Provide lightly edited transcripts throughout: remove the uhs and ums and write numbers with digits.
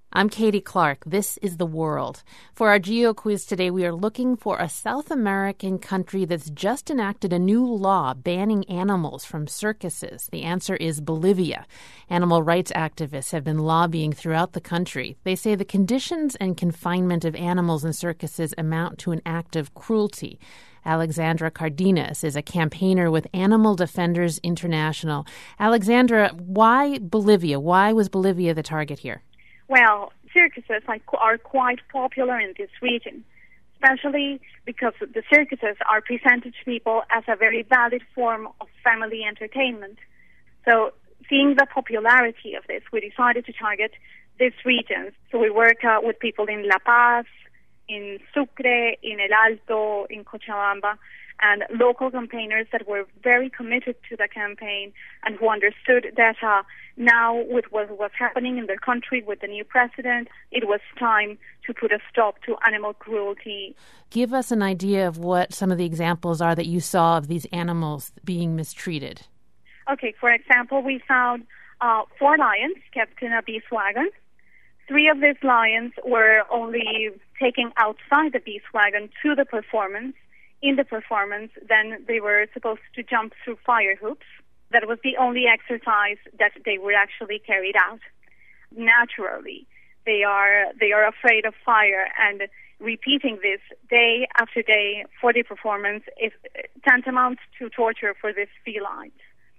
I'm Katie Clark. This is The World. For our Geo Quiz today, we are looking for a South American country that's just enacted a new law banning animals from circuses. The answer is Bolivia. Animal rights activists have been lobbying throughout the country. They say the conditions and confinement of animals in circuses amount to an act of cruelty. Alexandra Cardenas is a campaigner with Animal Defenders International. Alexandra, why Bolivia? Why was Bolivia the target here? Well, circuses are quite popular in this region, especially because the circuses are presented to people as a very valid form of family entertainment. So, seeing the popularity of this, we decided to target these regions. So we work with people in La Paz, in Sucre, in El Alto, in Cochabamba, and local campaigners that were very committed to the campaign and who understood that now with what was happening in their country with the new president, it was time to put a stop to animal cruelty. Give us an idea of what some of the examples are that you saw of these animals being mistreated. Okay, for example, we found 4 lions kept in a beef wagon. 3 of these lions were only taken outside the beef wagon to the performance. In the performance, then they were supposed to jump through fire hoops. That was the only exercise that they were actually carried out. Naturally, they are afraid of fire, and repeating this day after day for the performance is tantamount to torture for these felines.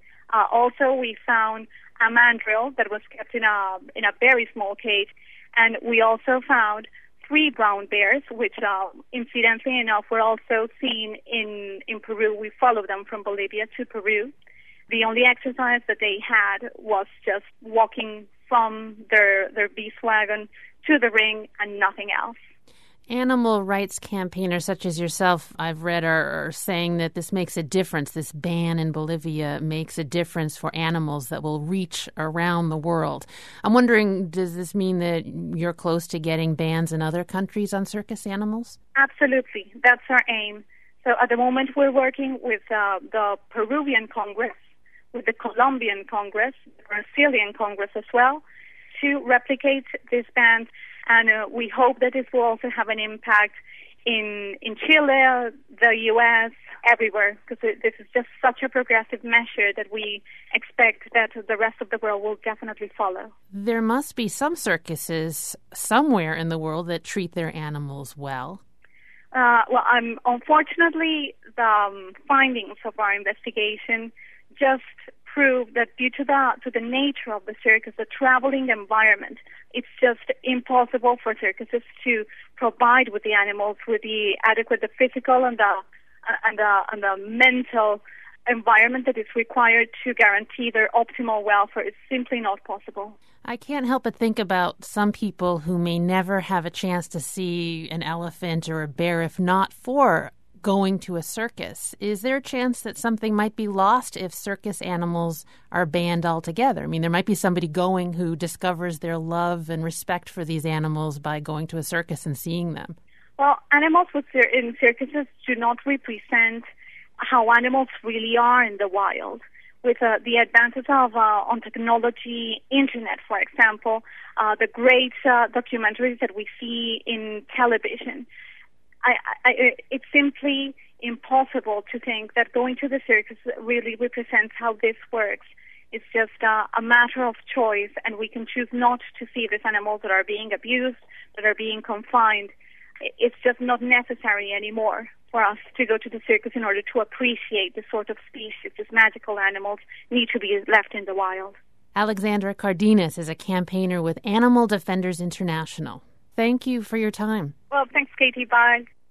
Also, we found a mandrill that was kept in a very small cage, and we also found 3 brown bears, which incidentally enough were also seen in Peru. We followed them from Bolivia to Peru. The only exercise that they had was just walking from their beef wagon to the ring and nothing else. Animal rights campaigners such as yourself, I've read, are saying that this makes a difference. This ban in Bolivia makes a difference for animals that will reach around the world. I'm wondering, does this mean that you're close to getting bans in other countries on circus animals? Absolutely. That's our aim. So at the moment, we're working with the Peruvian Congress, with the Colombian Congress, the Brazilian Congress as well, to replicate this ban. And we hope that this will also have an impact in Chile, the U.S., everywhere, because this is just such a progressive measure that we expect that the rest of the world will definitely follow. There must be some circuses somewhere in the world that treat their animals well. Unfortunately, the findings of our investigation just prove that due to the nature of the circus, the traveling environment, it's just impossible for circuses to provide with the animals with the adequate, the physical and the mental environment that is required to guarantee their optimal welfare. It's simply not possible. I can't help but think about some people who may never have a chance to see an elephant or a bear if not for going to a circus. Is there a chance that something might be lost if circus animals are banned altogether? I mean, there might be somebody going who discovers their love and respect for these animals by going to a circus and seeing them. Well, animals in circuses do not represent how animals really are in the wild. With the advances of on technology, internet, for example, the great documentaries that we see in television, it's simply impossible to think that going to the circus really represents how this works. It's just a matter of choice, and we can choose not to see these animals that are being abused, that are being confined. It's just not necessary anymore for us to go to the circus in order to appreciate this sort of species. These magical animals need to be left in the wild. Alexandra Cardenas is a campaigner with Animal Defenders International. Thank you for your time. Well, thanks, Katie. Bye.